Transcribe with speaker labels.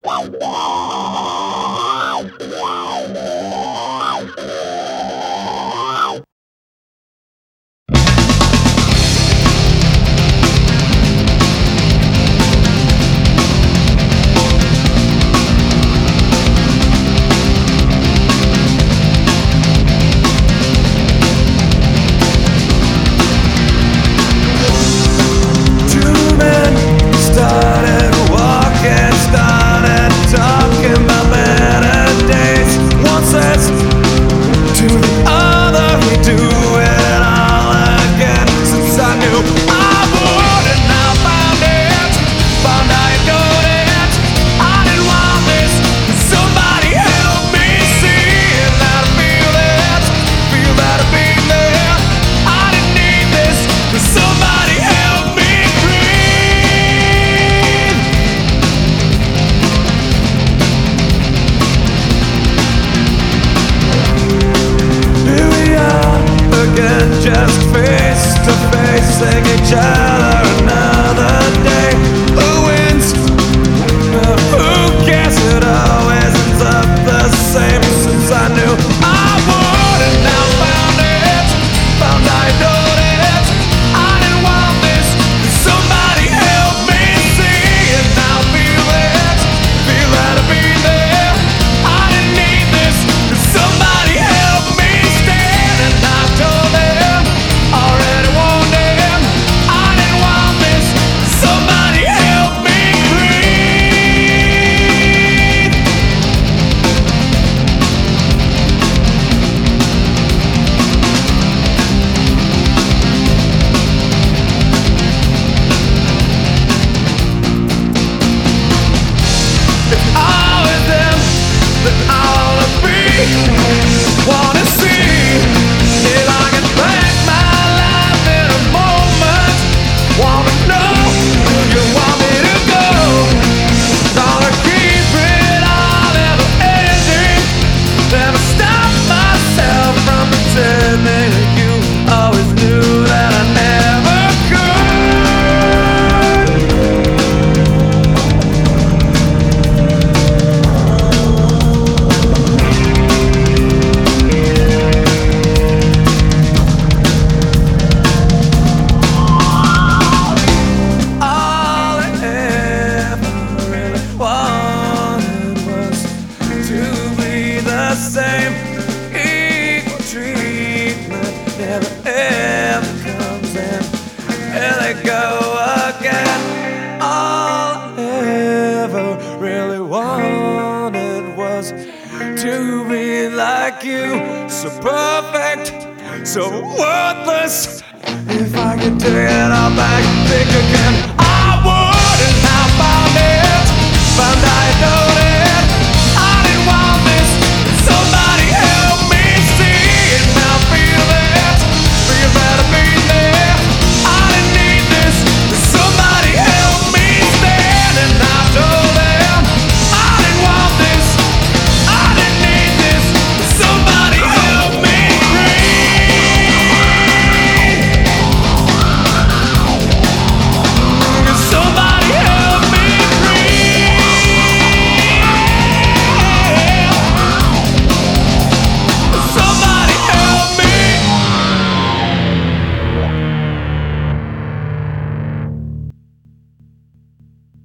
Speaker 1: Just face to face, sing each other another day. Who wins? Who cares? It always ends up the same. Since I knew I would, and now found it, found I adored it. I didn't want this. Somebody help me see it now. Feel it, feel that I've been there. I didn't need this. Somebody help me stand, and I told it. Already warned him, I didn't want this. Somebody help me breathe. If I was them, then I wanna be. Wanna see if I can break my life in a moment. Wanna know where you want me to go. Wanna keep it all ever ending. Never stop myself from pretending that you always knew that I never could. All I ever really wanted was to be the same. Equal treatment never ever comes in. Here they go again. All I ever really wanted was to be like you. So perfect, so worthless. If I could take it all back, think again.